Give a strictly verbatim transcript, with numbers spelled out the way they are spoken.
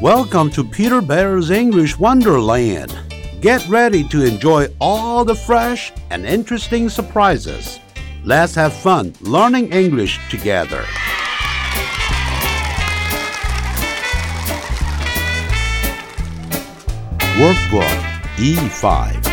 Welcome to Peter Bear's English Wonderland. Get ready to enjoy all the fresh and interesting surprises. Let's have fun learning English together. Workbook E five.